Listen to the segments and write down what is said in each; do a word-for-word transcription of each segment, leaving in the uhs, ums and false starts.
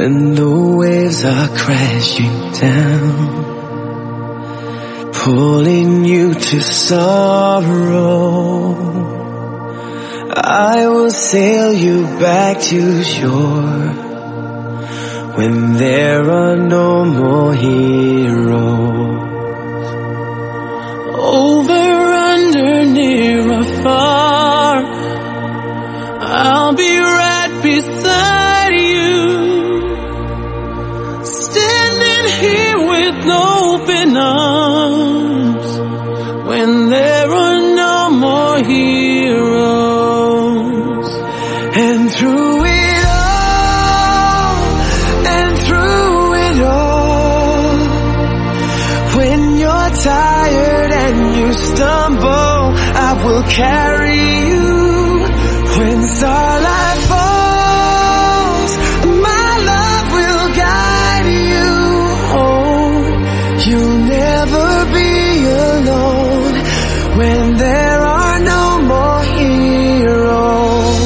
when the waves are crashing down, pulling you to sorrow, I will sail you back to shore when there are no more heroes. Over, under, near or far, I'll be right beside you, standing here with open arms when there are no more heroes. And through it all, and through it all, when you're tired and you stumble, I will carry you. When starlight falls, my love will guide you home. You'll never be alone when there are no more heroes.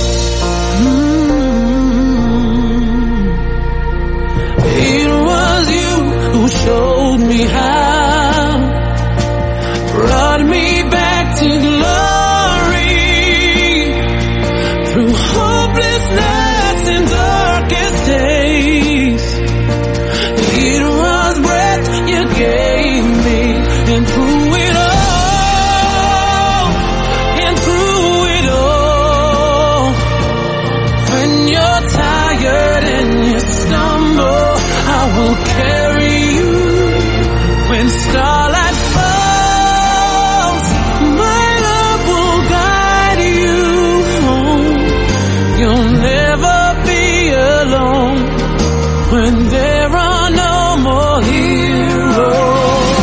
Mm-hmm. It was you who showed me how, brought me back to glory, through hopelessness and darkest days. It was breath you gave me, and through it all, and through it all, when you're tired and you stumble, I will carry you. When starlight falls, my love will guide you home. You'll never be alone when there are no more heroes.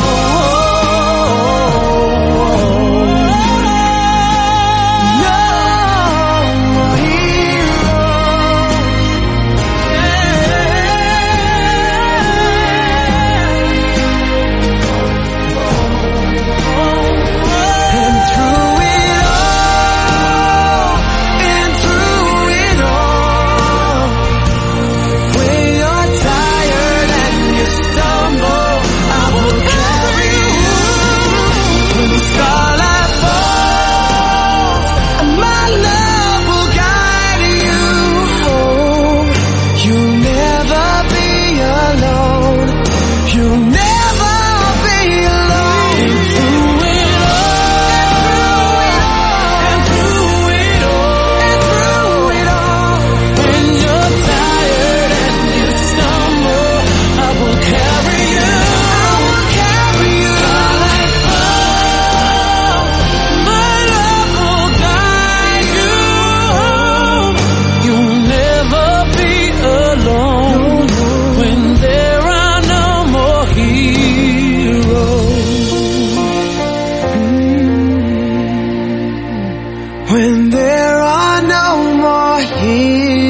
No more heroes. And through it all, and through it all, when you're tired and you stumble, I will carry you. When the starlight falls, my love will guide you home. You'll never be alone. You'll never be alone. And through it all, and through it all, and through it all, when you're tired and you stumble, I will carry you. I will carry you. Starlight falls, my love will guide you home. You'll never be alone when there are no more heroes. When there are no more heroes.